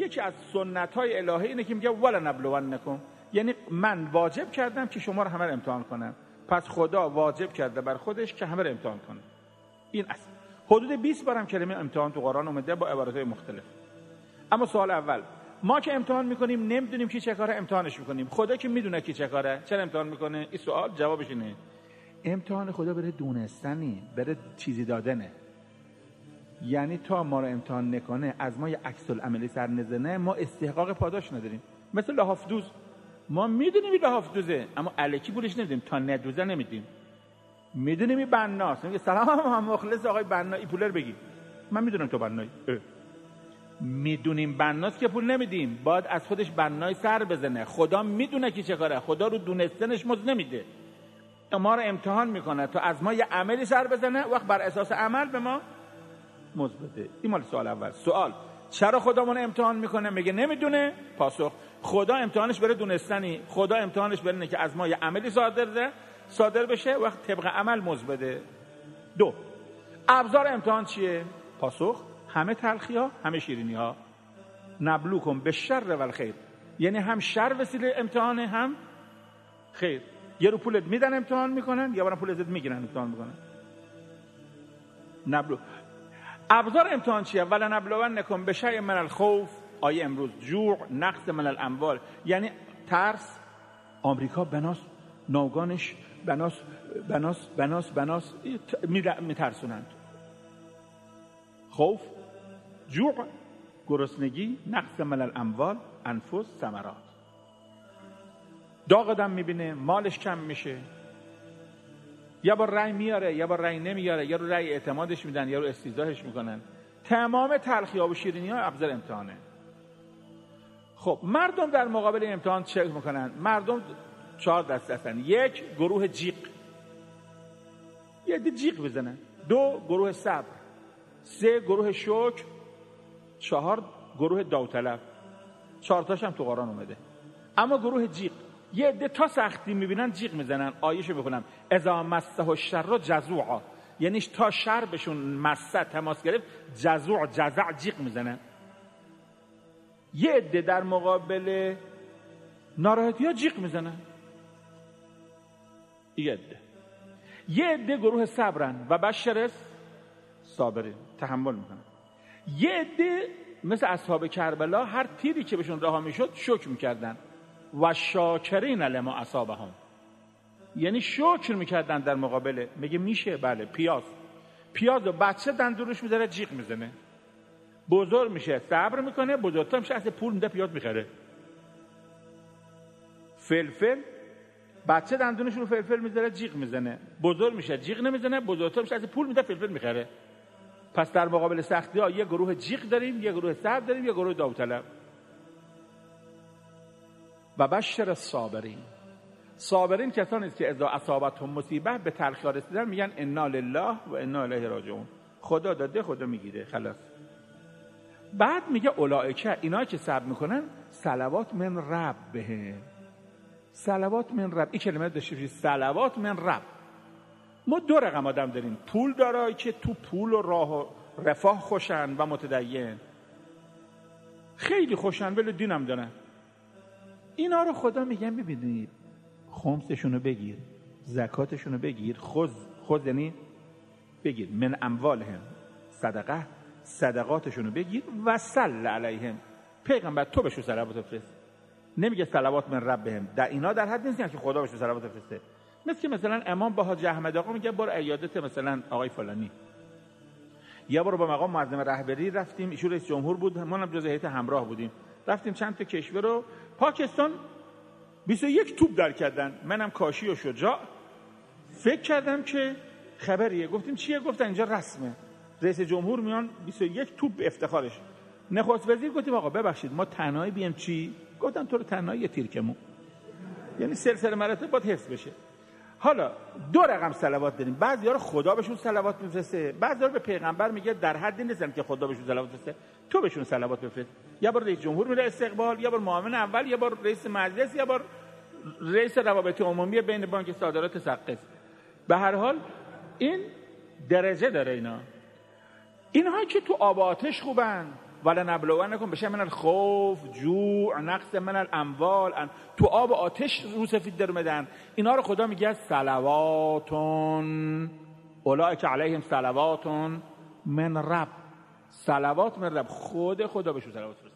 یکی از سنت‌های الهی اینه که میگه ولنبلونکم، یعنی من واجب کردم که شما رو همه رو امتحان کنم، پس خدا واجب کرده بر خودش که همه رو امتحان کنه. این اصل. حدود 20 بارم کلمه امتحان تو قرآن اومده با عبارت‌های مختلف. اما سوال اول، ما که امتحان میکنیم نمیدونیم کی چه کاره امتحانش میکنیم، خدا که میدونه کی چه کاره چرا امتحان میکنه؟ این سوال جوابش اینه امتحان خدا بره دونستنی، بره چیزی دادنه. یعنی تا ما رو امتحان نکنه، از ما یه عکس العملی سر نزنه، ما استحقاق پاداش نداریم. مثل لحاف دوز، ما میدونیم این لحاف دوزه اما الکی پولش نمیدیم، تا ندوزه نمیدیم. میدونیم این بناست، میگه سلام هم مخلص آقای بنا، این پولر بگی. من میدونم تو بنایی. میدونیم بناست که پول نمیدیم، باید از خودش بنای سر بزنه. خدا میدونه کی چه کاره، خدا رو دونستنش مزد نمیده، ما رو امتحان میکنه تا از ما یه عملی سر بزنه، وقت بر اساس عمل به ما مزد بده. این مال سوال اول. سوال چرا خدا من امتحان میکنه؟ میگه نمیدونه. پاسخ خدا امتحانش بره دونستنی، خدا امتحانش بره که از ما یه عملی صادر بشه، وقت طبق عمل مزد بده. دو، ابزار امتحان چیه؟ پاسخ همه تلخی ها همه شیرینی ها. نبلوکم بالشر و الخیر، یعنی هم شر وسیله امتحانه هم خیر. یه رو پولت میدن امتحان میکنن، یا برای پول ازت میگیرن امتحان میکنن. نبلو ابزار امتحان چیه؟ ولنبلونکم بشیء من الخوف، آیه امروز، جوع، نقص من الاموال، یعنی ترس. آمریکا بناس ناوگانش بناس میترسونند. خوف، جوع، گرسنگی، نقص من الاموال، انفس، ثمرات. داغ آدم میبینه، مالش کم میشه، یا با رأی میاره یا با رأی نمیاره، یا رو رأی اعتمادش میدن یا رو استیضاحش میکنن. تمام تلخی‌ها و شیرینی‌ها ابزار امتحانه. خب مردم در مقابل امتحان چه میکنن؟ مردم 4 دسته هستن. 1 گروه جیغ، یه دی جیغ بزنن. 2 گروه صبر. 3 گروه شکر. 4 گروه داوطلب. 4 تاش هم تو قرآن اومده. اما گروه جیغ، یه عده تا سختی میبینن جیغ میزنن. آیه‌شو بخونم، اذا مسه الشر جزوعا، یعنی تا شر بهشون مسه تماس گرفت، جزوع جزع جیغ میزنن. یه عده در مقابل ناراحتی‌ها جیغ میزنن. یه عده گروه صبرن و بشر صابرین، تحمل میکنن. یه عده مثل اصحاب کربلا هر تیری که بهشون رها میشد شکر میکردن. و شاکرین لما اصابهم، یعنی شکر میکردن در مقابل. میگه میشه، بله. پیاز و بچه دندونش میذاره جیغ میزنه، بزرگ میشه صبر میکنه، بزرگتر میشه اصلا پول میده پیاز میخره. فلفل، بچه دندونش رو فلفل میذاره جیغ میزنه، بزرگ میشه جیغ نمیزنه، بزرگتر میشه اصلا پول میده فلفل میخره. پس در مقابل سختی ها یه گروه جیغ داریم، یه گروه صبر داریم، یه گروه داوطلب. و بشر الصابرین، صابرین کسانی است که اذا اصابتهم مصیبه، به تلخی رسیدن میگن انا لله و انا الیه راجعون، خدا داده خدا میگیره، خلاص. بعد میگه اولئک، اینا که صبر میکنن، صلوات من ربهم. صلوات من رب، این کلمه داشته، صلوات من رب. ما 2 رقم آدم داریم، پول دارایی که تو پول و راه و رفاه خوشن و متدین، خیلی خوشن ولی دینم دارن. اینا رو خدا میگن ببینید، خمسشونو بگیر، زکاتشونو بگیر، خذ یعنی بگیر، من اموالهم صدقه، صدقاتشونو بگیر، و صل علیهم، پیغمبر تو بهشون صلوات بفرست. نمیگه صلوات من ربهم، در اینا در حد نیست که خدا بهشون صلوات بفرسته. مثلا امام با حاج احمد آقا میگه برو عیادت مثلا آقای فلانی، یا برو با مقام معظم رهبری رفتیم، ایشون رئیس جمهور بود، ما هم جز هیئت همراه بودیم، رفتیم چند تا کشور رو، پاکستان 21 توپ در کردن. منم کاشی و شجاع فکر کردم که خبریه، گفتیم چیه؟ گفتن اینجا رسمه، رئیس جمهور میان 21 توپ به افتخارش. نخست وزیر گفتیم آقا ببخشید ما تنهایی بیم چی؟ گفتم تو رو تنهایی تیرکمون، یعنی سلسله مراتب باید حفظ بشه. حالا 2 رقم صلوات داریم، بعضی‌ها رو خدا بهشون صلوات میفرسته، بعضی‌ها رو به پیغمبر میگه در حدی نیستن که خدا بهشون صلوات بفرسته، تو بهشون صلوات بفرست. یا بار رئیس جمهور میره استقبال، یا بار معاون اول، یا بار رئیس مجلس، یا بار رئیس روابط عمومی بین بانک صادرات سقف. به هر حال این درجه داره. اینها که تو آب آتش خوبن، ولنبلونکم بشیء من الخوف جوع نقص من الاموال تو آب و آتش رو سفید در اومدن. اینا رو خدا میگه صلواتون اولئک علیهم صلوات من رب. صلوات من رب، خدا بهشون صلوات